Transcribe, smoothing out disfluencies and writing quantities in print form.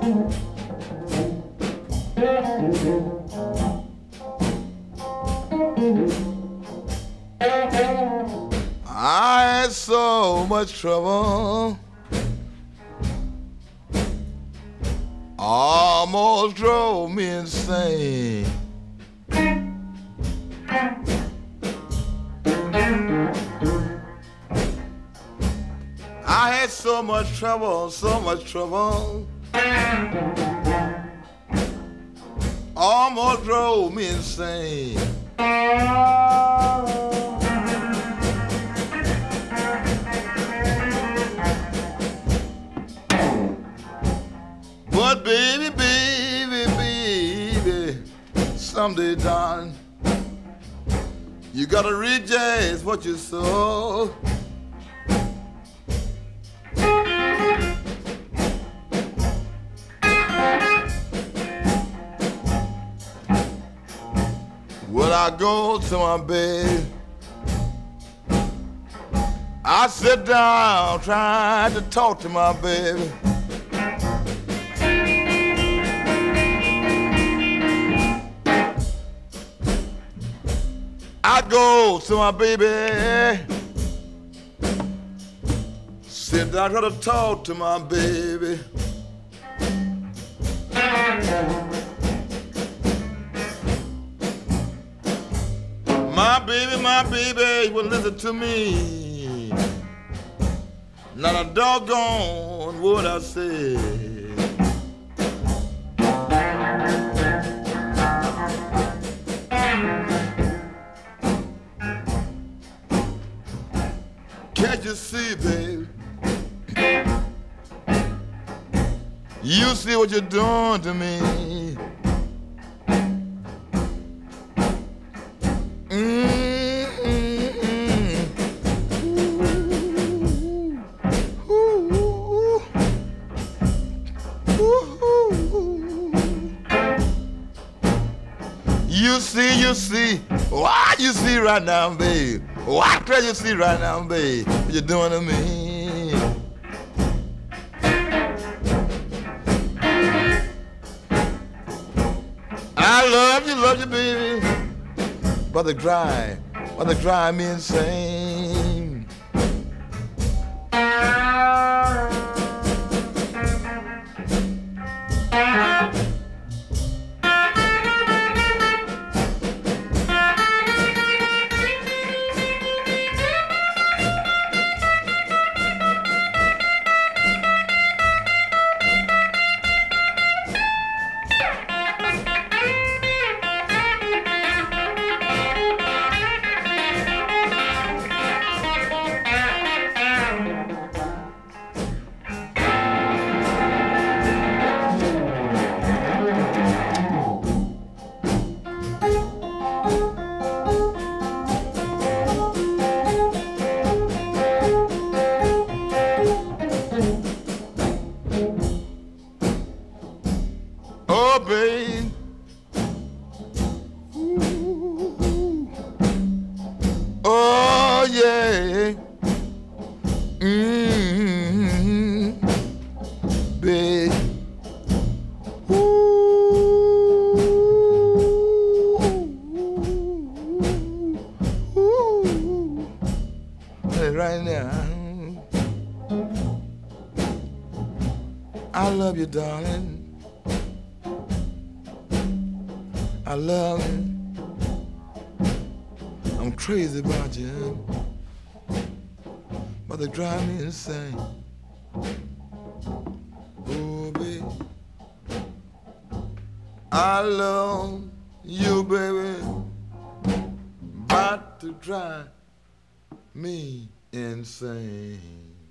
I had so much trouble, almost drove me insane. I had so much trouble, almost drove me insane. But baby, someday, darling, you gotta reject what you sow. Well, I go to my bed, I sit down trying to talk to my baby. I go to my baby, sit down try to talk to my baby. My baby will listen to me. Not a doggone word I say. Can't you see, baby? You see what you're doing to me. You see, what you see right now, babe? What can you see right now, babe? What you doing to me? I love you, baby. But they drive me insane. Oh, babe. Ooh. Oh, yeah. Mm-hmm. Babe. Ooh. Ooh. Right now. I love you, darling. I love you. I'm crazy about you, but they drive me insane. Oh, baby, I love you, baby, about to drive me insane.